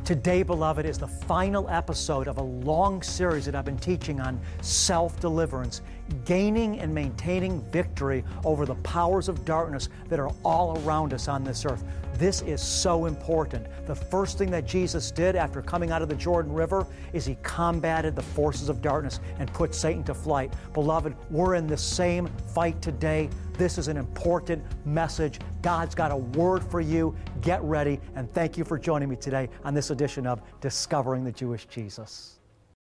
Today, beloved, is the final episode of a long series that I've been teaching on self-deliverance, gaining and maintaining victory over the powers of darkness that are all around us on this earth. This is so important. The first thing that Jesus did after coming out of the Jordan River is He combated the forces of darkness and put Satan to flight. Beloved, we're in the same fight today. This is an important message. God's got a word for you. Get ready, and thank you for joining me today on this edition of Discovering the Jewish Jesus.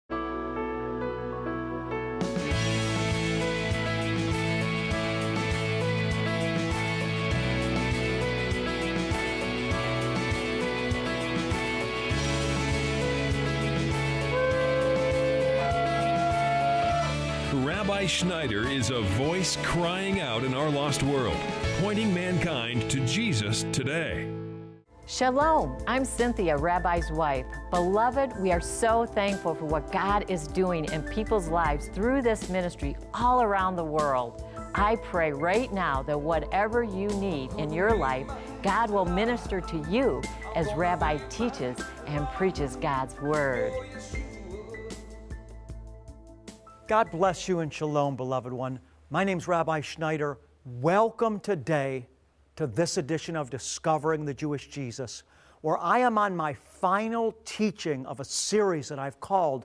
Rabbi Schneider is a voice crying out in our lost world, pointing mankind to Jesus today. Shalom, I'm Cynthia, Rabbi's wife. Beloved, we are so thankful for what God is doing in people's lives through this ministry all around the world. I pray right now that whatever you need in your life, God will minister to you as Rabbi teaches and preaches God's Word. God bless you and shalom, beloved one. My name's Rabbi Schneider. Welcome today to this edition of Discovering the Jewish Jesus, where I am on my final teaching of a series that I've called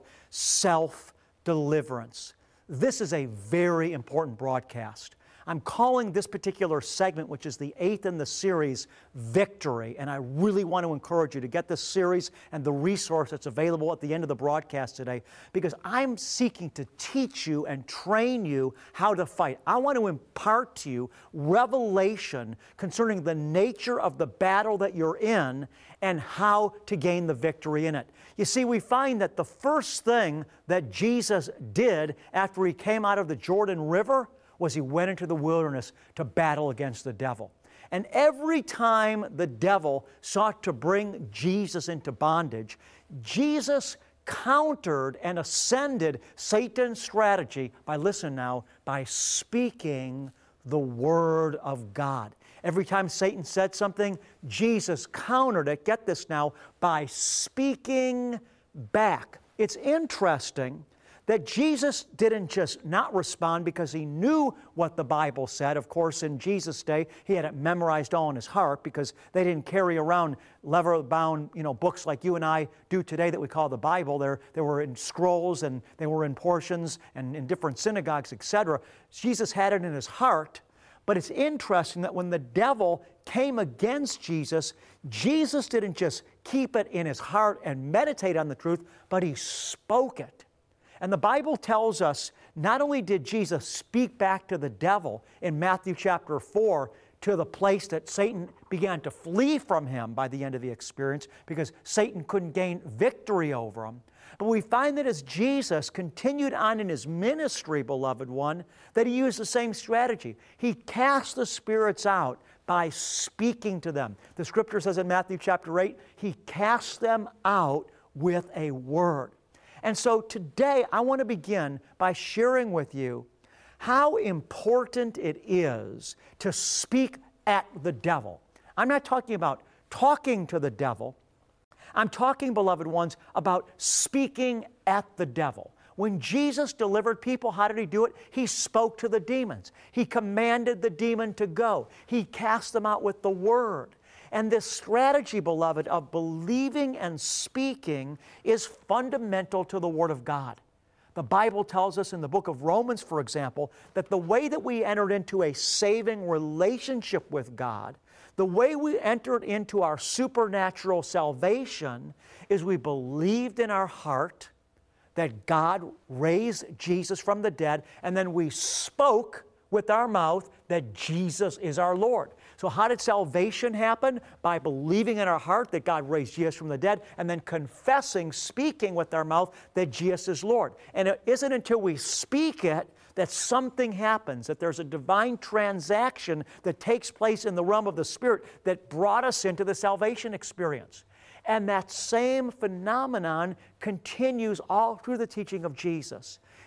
Self-Deliverance. This is a very important broadcast. I'm calling this particular segment, which is the 8th in the series, Victory. And I really want to encourage you to get this series and the resource that's available at the end of the broadcast today, because I'm seeking to teach you and train you how to fight. I want to impart to you revelation concerning the nature of the battle that you're in and how to gain the victory in it. You see, we find that the first thing that Jesus did after He came out of the Jordan River was He went into the wilderness to battle against the devil. And every time the devil sought to bring Jesus into bondage, Jesus countered and ascended Satan's strategy by, listen now, by speaking the Word of God. Every time Satan said something, Jesus countered it, get this now, by speaking back. It's interesting that Jesus didn't just not respond because He knew what the Bible said. Of course, in Jesus' day, He had it memorized all in His heart because they didn't carry around leather-bound, books like you and I do today that we call the Bible. They were in scrolls and they were in portions and in different synagogues, etc. Jesus had it in His heart, but it's interesting that when the devil came against Jesus, Jesus didn't just keep it in His heart and meditate on the truth, but He spoke it. And the Bible tells us not only did Jesus speak back to the devil in Matthew chapter 4 to the place that Satan began to flee from Him by the end of the experience because Satan couldn't gain victory over him. But we find that as Jesus continued on in His ministry, beloved one, that He used the same strategy. He cast the spirits out by speaking to them. The Scripture says in Matthew chapter 8, He cast them out with a word. And so today I want to begin by sharing with you how important it is to speak at the devil. I'm not talking about talking to the devil. I'm talking, beloved ones, about speaking at the devil. When Jesus delivered people, how did He do it? He spoke to the demons. He commanded the demon to go. He cast them out with the Word. And this strategy, beloved, of believing and speaking is fundamental to the Word of God. The Bible tells us in the book of Romans, for example, that the way that we entered into a saving relationship with God, the way we entered into our supernatural salvation, is we believed in our heart that God raised Jesus from the dead, and then we spoke with our mouth that Jesus is our Lord. So how did salvation happen? By believing in our heart that God raised Jesus from the dead, and then confessing, speaking with our mouth that Jesus is Lord. And it isn't until we speak it that something happens, that there's a divine transaction that takes place in the realm of the Spirit that brought us into the salvation experience. And that same phenomenon continues all through the teaching of Jesus.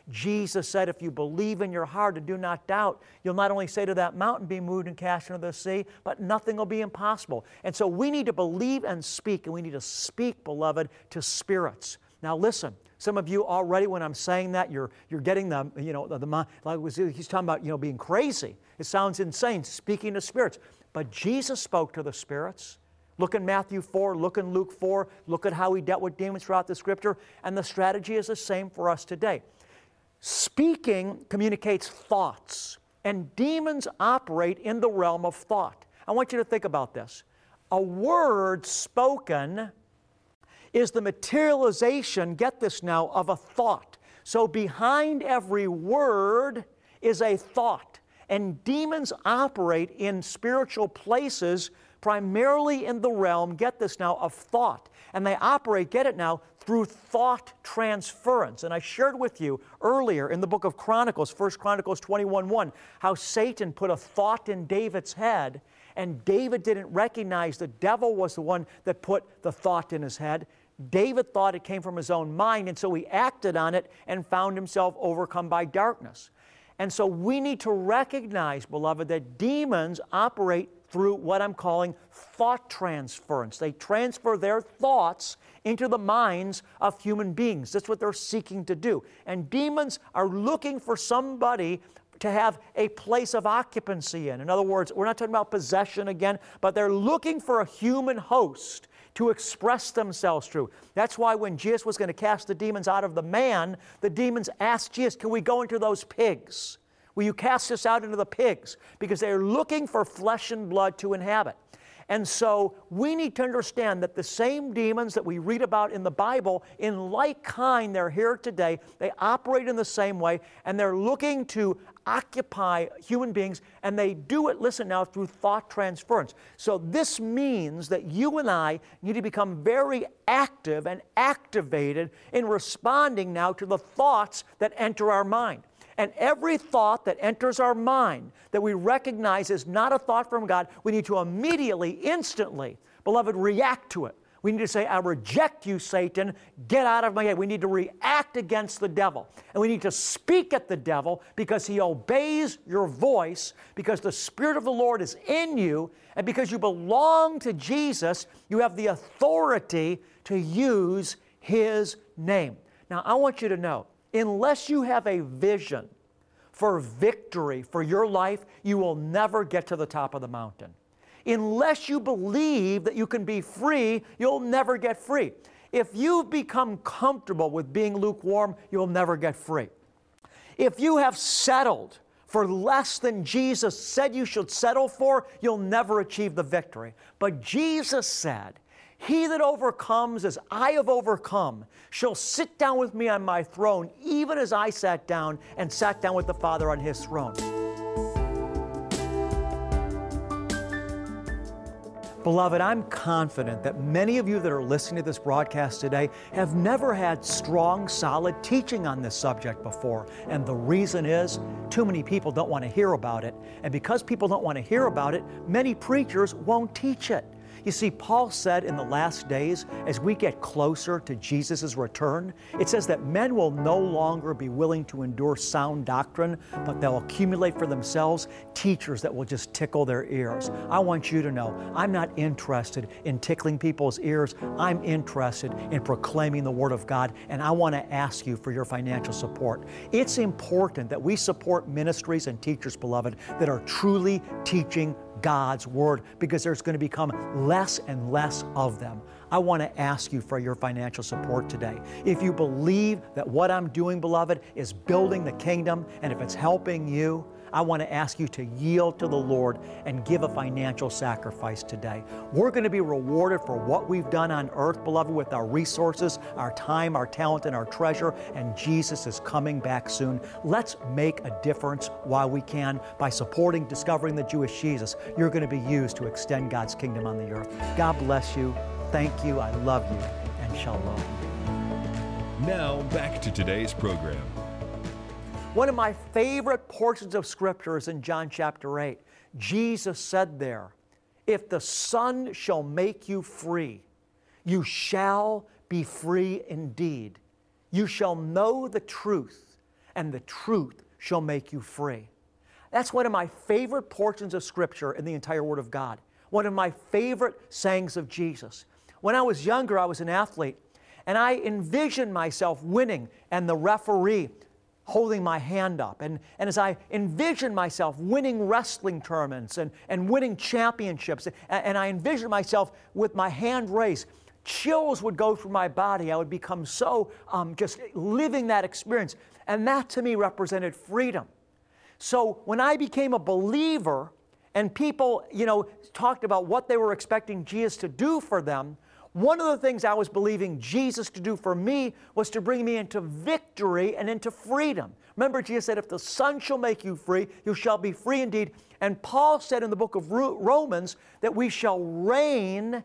Jesus said, if you believe in your heart and do not doubt, you'll not only say to that mountain, be moved and cast into the sea, but nothing will be impossible. And so we need to believe and speak, and we need to speak, beloved, to spirits. Now listen, some of you already, when I'm saying that, you're getting the, like he's talking about, being crazy. It sounds insane, speaking to spirits. But Jesus spoke to the spirits. Look in Matthew 4, look in Luke 4, look at how he dealt with demons throughout the Scripture, and the strategy is the same for us today. Speaking communicates thoughts, and demons operate in the realm of thought. I want you to think about this. A word spoken is the materialization, get this now, of a thought. So behind every word is a thought. And demons operate in spiritual places primarily in the realm, get this now, of thought. And they operate, get it now, through thought transference. And I shared with you earlier in the book of Chronicles, 1 Chronicles 21:1, how Satan put a thought in David's head, and David didn't recognize the devil was the one that put the thought in his head. David thought it came from his own mind, and so he acted on it and found himself overcome by darkness. And so we need to recognize, beloved, that demons operate through what I'm calling thought transference. They transfer their thoughts into the minds of human beings. That's what they're seeking to do. And demons are looking for somebody to have a place of occupancy in. In other words, we're not talking about possession again, but they're looking for a human host to express themselves through. That's why when Jesus was going to cast the demons out of the man, the demons asked Jesus, can we go into those pigs? Will you cast us out into the pigs? Because they're looking for flesh and blood to inhabit. And so we need to understand that the same demons that we read about in the Bible, in like kind, they're here today. They operate in the same way, and they're looking to occupy human beings, and they do it, listen now, through thought transference. So this means that you and I need to become very active and activated in responding now to the thoughts that enter our mind. And every thought that enters our mind that we recognize is not a thought from God, we need to immediately, instantly, beloved, react to it. We need to say, I reject you, Satan. Get out of my head. We need to react against the devil. And we need to speak at the devil because he obeys your voice, because the Spirit of the Lord is in you, and because you belong to Jesus, you have the authority to use His name. Now, I want you to know, unless you have a vision for victory for your life, you will never get to the top of the mountain. Unless you believe that you can be free, you'll never get free. If you've become comfortable with being lukewarm, you'll never get free. If you have settled for less than Jesus said you should settle for, you'll never achieve the victory. But Jesus said, he that overcomes as I have overcome shall sit down with me on my throne, even as I sat down with the Father on His throne. Beloved, I'm confident that many of you that are listening to this broadcast today have never had strong, solid teaching on this subject before. And the reason is, too many people don't want to hear about it. And because people don't want to hear about it, many preachers won't teach it. You see, Paul said in the last days, as we get closer to Jesus' return, it says that men will no longer be willing to endure sound doctrine, but they'll accumulate for themselves teachers that will just tickle their ears. I want you to know, I'm not interested in tickling people's ears. I'm interested in proclaiming the Word of God, and I want to ask you for your financial support. It's important that we support ministries and teachers, beloved, that are truly teaching God's Word, because there's going to become less and less of them. I want to ask you for your financial support today. If you believe that what I'm doing, beloved, is building the kingdom, and if it's helping you, I want to ask you to yield to the Lord and give a financial sacrifice today. We're going to be rewarded for what we've done on earth, beloved, with our resources, our time, our talent, and our treasure, and Jesus is coming back soon. Let's make a difference while we can by supporting Discovering the Jewish Jesus. You're going to be used to extend God's kingdom on the earth. God bless you. Thank you. I love you. And shalom. Now, back to today's program. One of my favorite portions of Scripture is in John chapter 8. Jesus said there, if the Son shall make you free, you shall be free indeed. You shall know the truth, and the truth shall make you free. That's one of my favorite portions of Scripture in the entire Word of God. One of my favorite sayings of Jesus. When I was younger, I was an athlete, and I envisioned myself winning and the referee holding my hand up. And as I envisioned myself winning wrestling tournaments and winning championships, and I envisioned myself with my hand raised, chills would go through my body. I would become so just living that experience. And that to me represented freedom. So when I became a believer and people, talked about what they were expecting Jesus to do for them, one of the things I was believing Jesus to do for me was to bring me into victory and into freedom. Remember, Jesus said, if the Son shall make you free, you shall be free indeed. And Paul said in the book of Romans that we shall reign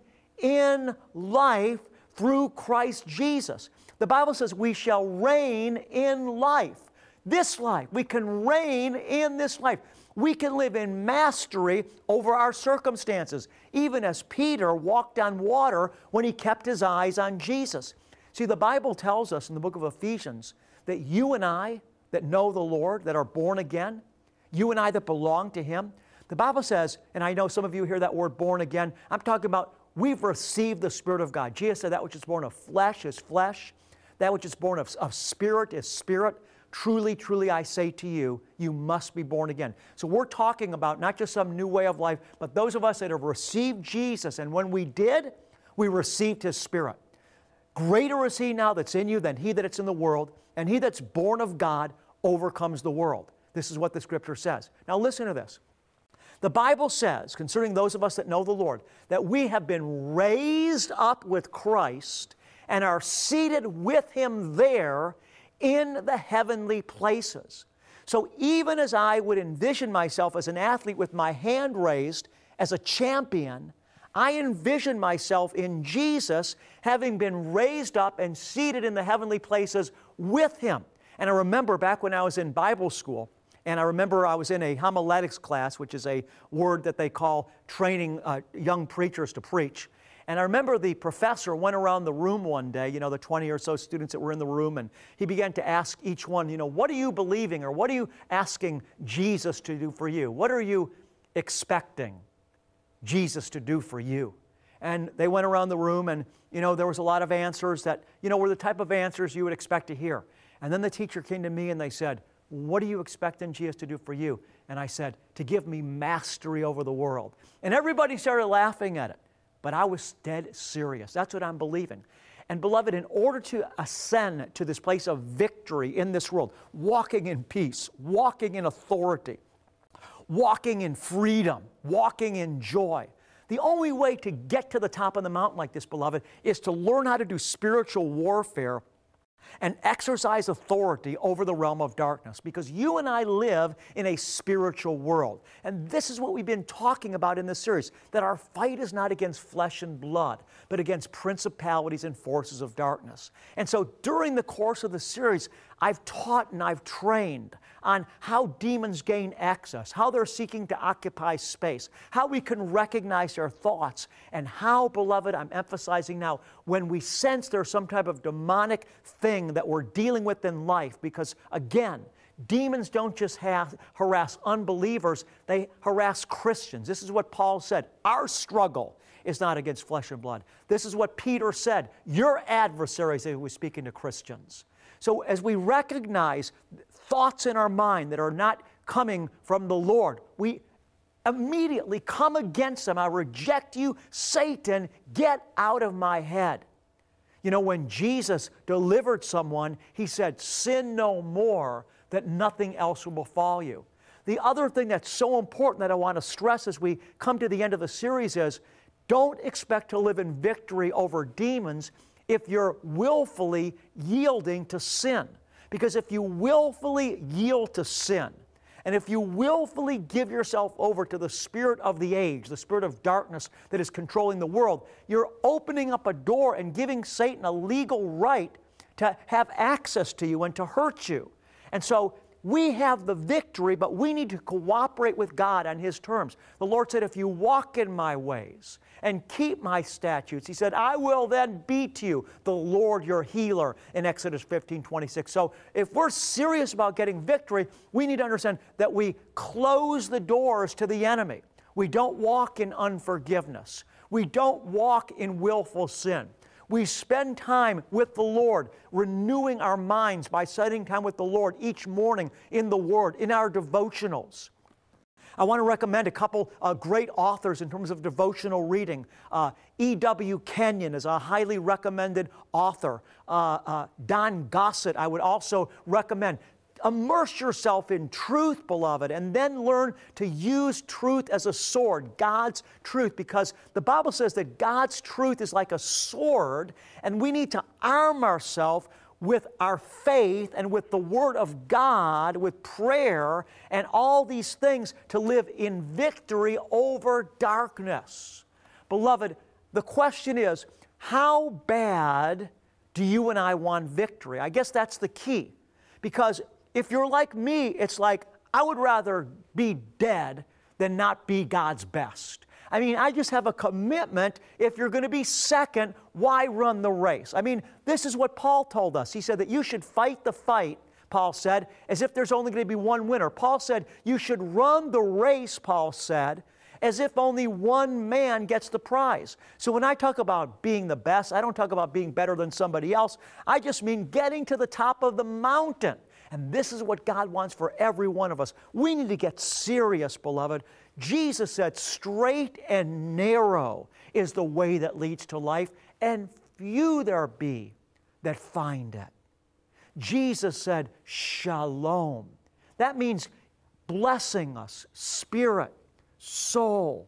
in life through Christ Jesus. The Bible says we shall reign in life. This life. We can reign in this life. We can live in mastery over our circumstances, even as Peter walked on water when he kept his eyes on Jesus. See, the Bible tells us in the book of Ephesians that you and I that know the Lord, that are born again, you and I that belong to Him, the Bible says, and I know some of you hear that word born again, I'm talking about we've received the Spirit of God. Jesus said that which is born of flesh is flesh, that which is born of spirit is spirit. Truly, truly, I say to you, you must be born again. So we're talking about not just some new way of life, but those of us that have received Jesus. And when we did, we received His Spirit. Greater is He now that's in you than he that is in the world. And he that's born of God overcomes the world. This is what the Scripture says. Now listen to this. The Bible says, concerning those of us that know the Lord, that we have been raised up with Christ and are seated with Him there in the heavenly places. So even as I would envision myself as an athlete with my hand raised as a champion, I envision myself in Jesus having been raised up and seated in the heavenly places with Him. And I remember back when I was in Bible school, and I remember I was in a homiletics class, which is a word that they call training young preachers to preach. And I remember the professor went around the room one day, the 20 or so students that were in the room, and he began to ask each one, what are you believing, or what are you asking Jesus to do for you? What are you expecting Jesus to do for you? And they went around the room, and, there was a lot of answers that, were the type of answers you would expect to hear. And then the teacher came to me and they said, what are you expecting Jesus to do for you? And I said, to give me mastery over the world. And everybody started laughing at it. But I was dead serious. That's what I'm believing. And beloved, in order to ascend to this place of victory in this world, walking in peace, walking in authority, walking in freedom, walking in joy, the only way to get to the top of the mountain like this, beloved, is to learn how to do spiritual warfare and exercise authority over the realm of darkness, because you and I live in a spiritual world. And this is what we've been talking about in this series, that our fight is not against flesh and blood, but against principalities and forces of darkness. And so during the course of the series, I've taught and I've trained on how demons gain access, how they're seeking to occupy space, how we can recognize their thoughts, and how, beloved, I'm emphasizing now, when we sense there's some type of demonic thing that we're dealing with in life, because again, demons don't just harass unbelievers, they harass Christians. This is what Paul said. Our struggle is not against flesh and blood. This is what Peter said. Your adversaries, he was speaking to Christians. So as we recognize thoughts in our mind that are not coming from the Lord, we immediately come against them. I reject you, Satan, get out of my head. When Jesus delivered someone, He said, sin no more, that nothing else will befall you. The other thing that's so important that I want to stress as we come to the end of the series is, don't expect to live in victory over demons if you're willfully yielding to sin. Because if you willfully yield to sin, and if you willfully give yourself over to the spirit of the age, the spirit of darkness that is controlling the world, you're opening up a door and giving Satan a legal right to have access to you and to hurt you. And so we have the victory, but we need to cooperate with God on His terms. The Lord said, if you walk in my ways and keep my statutes, He said, I will then be to you the Lord your healer in Exodus 15:26. So if we're serious about getting victory, we need to understand that we close the doors to the enemy. We don't walk in unforgiveness. We don't walk in willful sin. We spend time with the Lord, renewing our minds by spending time with the Lord each morning in the Word, in our devotionals. I want to recommend a couple great authors in terms of devotional reading. E.W. Kenyon is a highly recommended author. Don Gossett I would also recommend. Immerse yourself in truth, beloved, and then learn to use truth as a sword, God's truth, because the Bible says that God's truth is like a sword, and we need to arm ourselves with our faith and with the Word of God, with prayer, and all these things to live in victory over darkness. Beloved, the question is, how bad do you and I want victory? I guess that's the key, because if you're like me, it's like, I would rather be dead than not be God's best. I mean, I just have a commitment. If you're going to be second, why run the race? I mean, this is what Paul told us. He said that you should fight the fight, Paul said, as if there's only going to be one winner. Paul said you should run the race, Paul said, as if only one man gets the prize. So when I talk about being the best, I don't talk about being better than somebody else. I just mean getting to the top of the mountain. And this is what God wants for every one of us. We need to get serious, beloved. Jesus said, straight and narrow is the way that leads to life, and few there be that find it. Jesus said, shalom. That means blessing us, spirit, soul,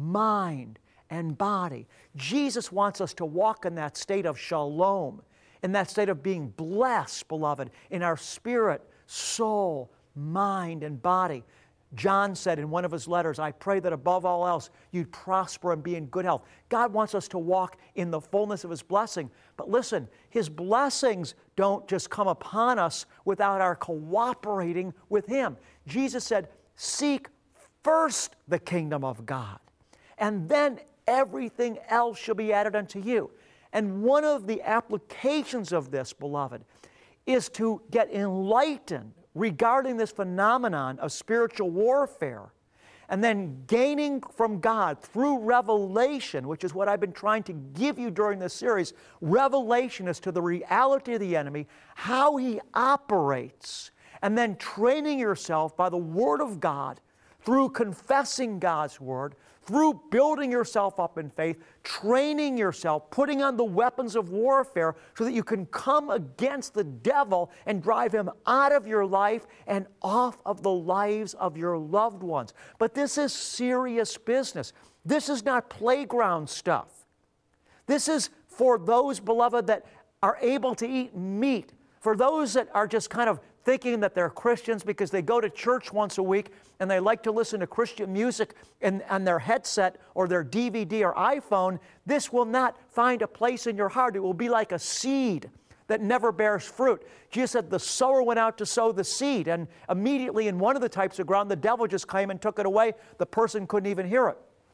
mind, and body. Jesus wants us to walk in that state of shalom, in that state of being blessed, beloved, in our spirit, soul, mind, and body. John said in one of his letters, I pray that above all else you'd prosper and be in good health. God wants us to walk in the fullness of His blessing. But listen, His blessings don't just come upon us without our cooperating with Him. Jesus said, seek first the kingdom of God, and then everything else shall be added unto you. And one of the applications of this, beloved, is to get enlightened regarding this phenomenon of spiritual warfare, and then gaining from God through revelation, which is what I've been trying to give you during this series, revelation as to the reality of the enemy, how he operates, and then training yourself by the Word of God through confessing God's Word, through building yourself up in faith, training yourself, putting on the weapons of warfare so that you can come against the devil and drive him out of your life and off of the lives of your loved ones. But this is serious business. This is not playground stuff. This is for those, beloved, that are able to eat meat, for those that are just kind of thinking that they're Christians because they go to church once a week and they like to listen to Christian music on their headset or their DVD or iPhone. This will not find a place in your heart. It will be like a seed that never bears fruit. Jesus said the sower went out to sow the seed, and immediately in one of the types of ground, the devil just came and took it away. The person couldn't even hear it.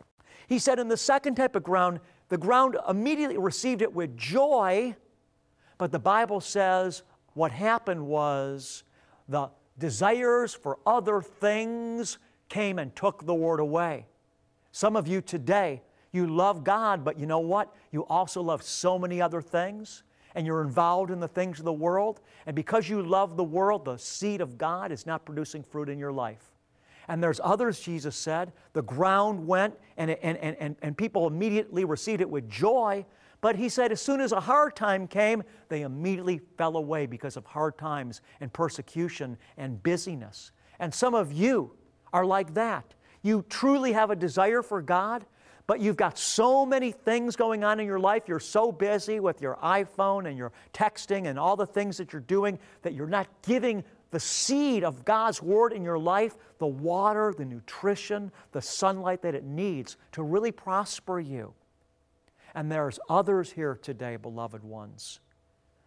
He said in the second type of ground, the ground immediately received it with joy, but the Bible says what happened was the desires for other things came and took the Word away. Some of you today, you love God, but you know what? You also love so many other things, and you're involved in the things of the world. And because you love the world, the seed of God is not producing fruit in your life. And there's others, Jesus said, the ground went and people immediately received it with joy. But he said as soon as a hard time came, they immediately fell away because of hard times and persecution and busyness. And some of you are like that. You truly have a desire for God, but you've got so many things going on in your life. You're so busy with your iPhone and your texting and all the things that you're doing that you're not giving the seed of God's Word in your life, the water, the nutrition, the sunlight that it needs to really prosper you. And there's others here today, beloved ones,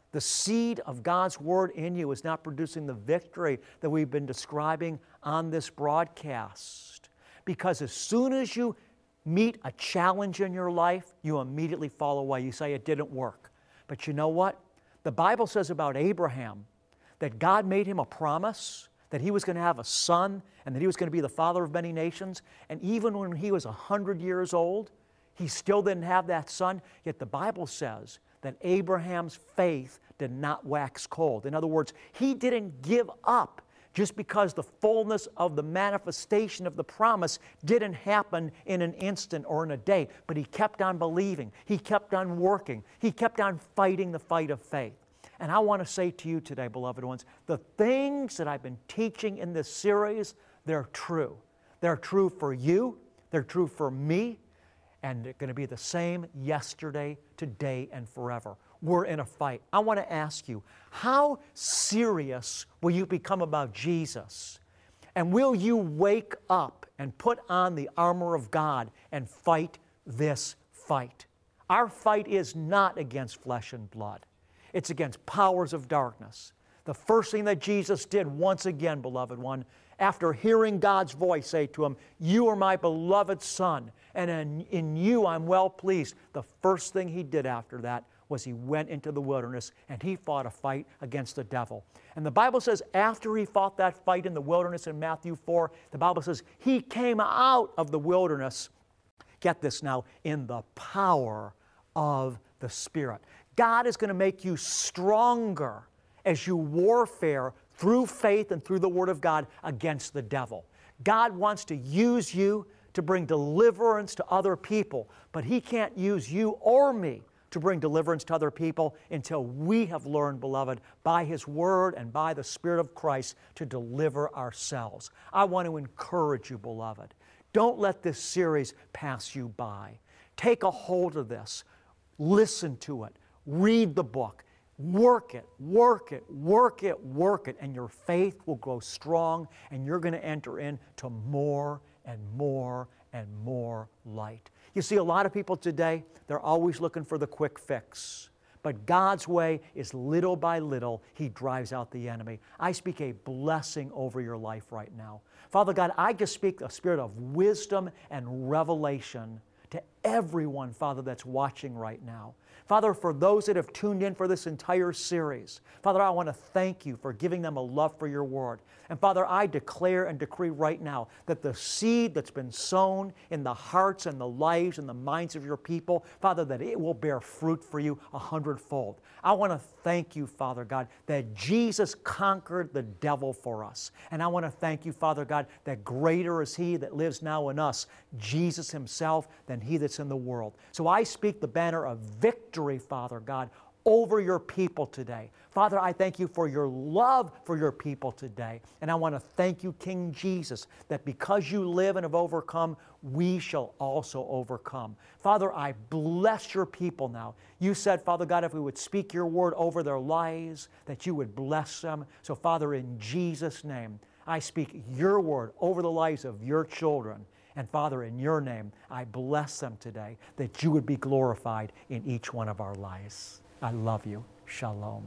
The seed of God's Word in you is not producing the victory that we've been describing on this broadcast. Because as soon as you meet a challenge in your life, you immediately fall away. You say, it didn't work. But you know what? The Bible says about Abraham that God made him a promise that he was going to have a son and that he was going to be the father of many nations. And even when he was 100 years old, he still didn't have that son. Yet the Bible says that Abraham's faith did not wax cold. In other words, he didn't give up just because the fullness of the manifestation of the promise didn't happen in an instant or in a day. But he kept on believing. He kept on working. He kept on fighting the fight of faith. And I want to say to you today, beloved ones, the things that I've been teaching in this series, they're true. They're true for you. They're true for me. And they're going to be the same yesterday, today, and forever. We're in a fight. I want to ask you, how serious will you become about Jesus? And will you wake up and put on the armor of God and fight this fight? Our fight is not against flesh and blood. It's against powers of darkness. The first thing that Jesus did once again, beloved one, after hearing God's voice say to him, "You are my beloved Son, and in you I'm well pleased," the first thing he did after that was he went into the wilderness and he fought a fight against the devil. And the Bible says after he fought that fight in the wilderness in Matthew 4, the Bible says he came out of the wilderness, get this now, in the power of the Spirit. God is going to make you stronger as you warfare through faith and through the Word of God against the devil. God wants to use you to bring deliverance to other people, but He can't use you or me to bring deliverance to other people until we have learned, beloved, by His Word and by the Spirit of Christ to deliver ourselves. I want to encourage you, beloved. Don't let this series pass you by. Take a hold of this. Listen to it. Read the book. Work it, work it, work it, work it, and your faith will grow strong, and you're going to enter into more and more and more light. You see, a lot of people today, they're always looking for the quick fix. But God's way is little by little, He drives out the enemy. I speak a blessing over your life right now. Father God, I just speak a spirit of wisdom and revelation to everyone, Father, that's watching right now. Father, for those that have tuned in for this entire series, Father, I want to thank You for giving them a love for Your Word. And Father, I declare and decree right now that the seed that's been sown in the hearts and the lives and the minds of Your people, Father, that it will bear fruit for You 100-fold. I want to thank You, Father God, that Jesus conquered the devil for us. And I want to thank You, Father God, that greater is He that lives now in us, Jesus Himself, than he that's in the world. So I speak the banner of victory, Father God, over Your people today. Father, I thank You for Your love for Your people today. And I want to thank You, King Jesus, that because You live and have overcome, we shall also overcome. Father, I bless Your people now. You said, Father God, if we would speak Your word over their lives, that You would bless them. So Father, in Jesus' name, I speak Your word over the lives of Your children. And Father, in Your name, I bless them today, that You would be glorified in each one of our lives. I love you. Shalom.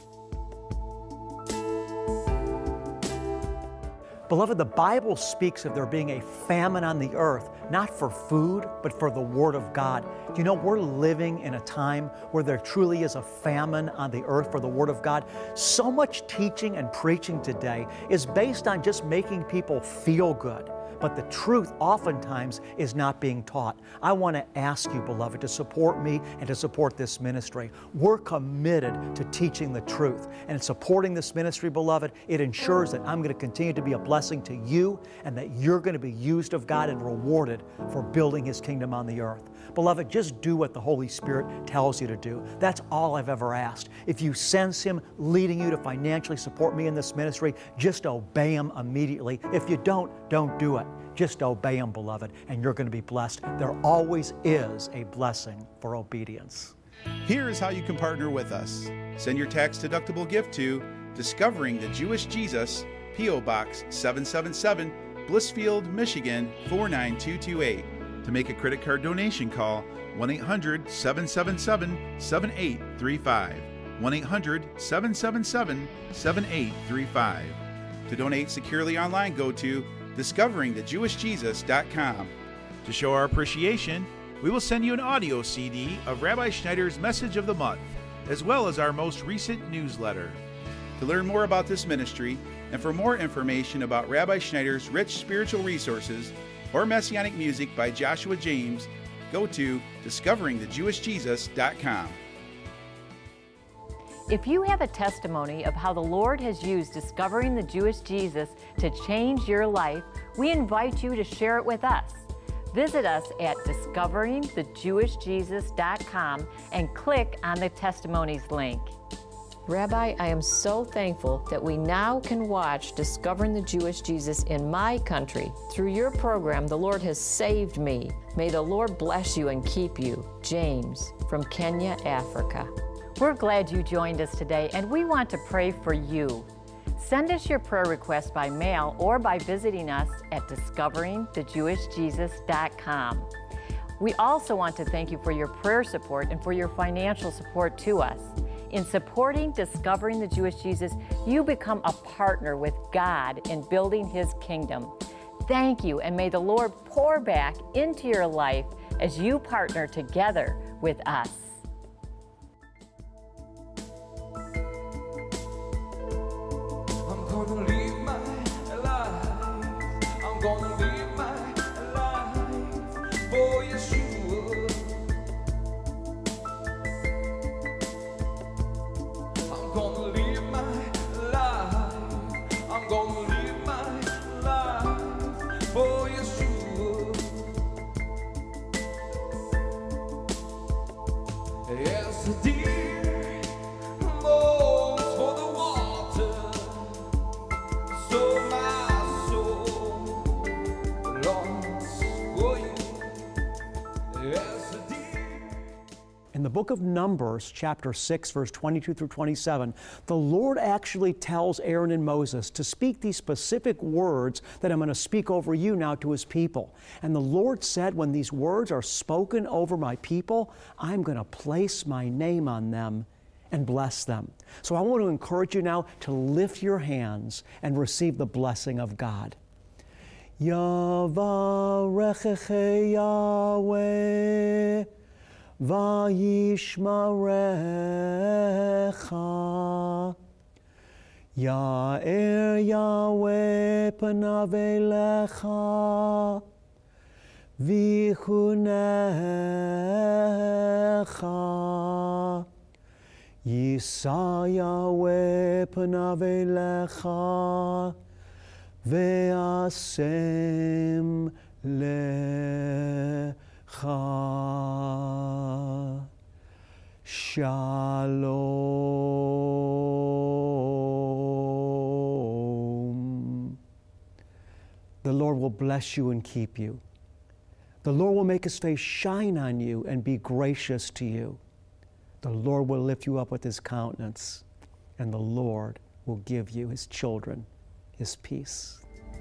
Beloved, the Bible speaks of there being a famine on the earth, not for food, but for the Word of God. You know, we're living in a time where there truly is a famine on the earth for the Word of God. So much teaching and preaching today is based on just making people feel good. But the truth oftentimes is not being taught. I want to ask you, beloved, to support me and to support this ministry. We're committed to teaching the truth. And supporting this ministry, beloved, it ensures that I'm going to continue to be a blessing to you and that you're going to be used of God and rewarded for building His kingdom on the earth. Beloved, just do what the Holy Spirit tells you to do. That's all I've ever asked. If you sense Him leading you to financially support me in this ministry, just obey Him immediately. If you don't do it. Just obey Him, beloved, and you're going to be blessed. There always is a blessing for obedience. Here is how you can partner with us. Send your tax-deductible gift to Discovering the Jewish Jesus, P.O. Box 777, Blissfield, Michigan 49228. To make a credit card donation, call 1-800-777-7835. 1-800-777-7835. To donate securely online, go to discoveringthejewishjesus.com. To show our appreciation, we will send you an audio CD of Rabbi Schneider's Message of the Month, as well as our most recent newsletter. To learn more about this ministry and for more information about Rabbi Schneider's rich spiritual resources or Messianic music by Joshua James, go to discoveringthejewishjesus.com. If you have a testimony of how the Lord has used Discovering the Jewish Jesus to change your life, we invite you to share it with us. Visit us at discoveringthejewishjesus.com and click on the Testimonies link. Rabbi, I am so thankful that we now can watch Discovering the Jewish Jesus in my country. Through your program, the Lord has saved me. May the Lord bless you and keep you. James from Kenya, Africa. We're glad you joined us today, and we want to pray for you. Send us your prayer request by mail or by visiting us at discoveringthejewishjesus.com. We also want to thank you for your prayer support and for your financial support to us. In supporting Discovering the Jewish Jesus, you become a partner with God in building His kingdom. Thank you, and may the Lord pour back into your life as you partner together with us. I'm gonna live my life. I'm gonna live my life for Yeshua. I'm gonna live my life. I'm gonna live my life for Yeshua. As the deer moans for the water, so my soul longs for you. As the deer. In the book of Numbers, chapter 6, verse 22 through 27, the Lord actually tells Aaron and Moses to speak these specific words that I'm going to speak over you now to His people. And the Lord said, when these words are spoken over my people, I'm going to place my name on them and bless them. So I want to encourage you now to lift your hands and receive the blessing of God. Yavarecheche Yahweh Vayishmarecha. Ya'er Yahweh panav elecha vichunecha. Yisa Yahweh panav elecha ve'asem lecha. Shalom. The Lord will bless you and keep you. The Lord will make His face shine on you and be gracious to you. The Lord will lift you up with His countenance, and the Lord will give you, His children, His peace.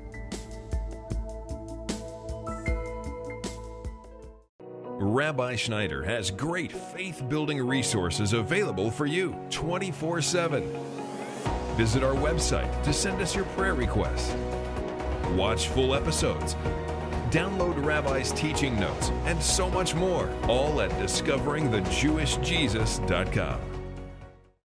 Rabbi Schneider has great faith-building resources available for you 24/7. Visit our website to send us your prayer requests. Watch full episodes. Download Rabbi's teaching notes and so much more, all at discoveringthejewishjesus.com.